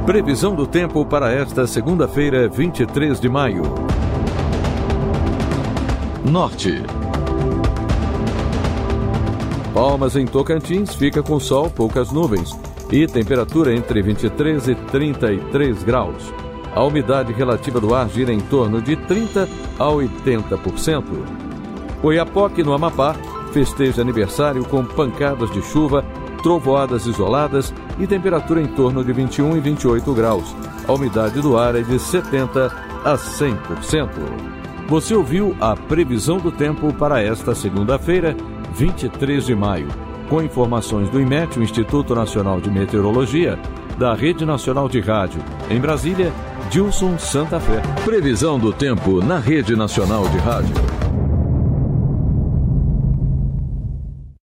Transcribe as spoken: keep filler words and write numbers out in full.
Previsão do tempo para esta segunda-feira, vinte e três de maio. Norte. Palmas em Tocantins fica com sol, poucas nuvens e temperatura entre vinte e três e trinta e três graus. A umidade relativa do ar gira em torno de trinta a oitenta por cento. Oiapoque, no Amapá, festeja aniversário com pancadas de chuva, trovoadas isoladas e temperatura em torno de vinte e um e vinte e oito graus. A umidade do ar é de setenta a cem por cento. Você ouviu a previsão do tempo para esta segunda-feira, vinte e três de maio, com informações do IMET, o Instituto Nacional de Meteorologia, da Rede Nacional de Rádio. Em Brasília, Dilson Santa Fé. Previsão do tempo na Rede Nacional de Rádio.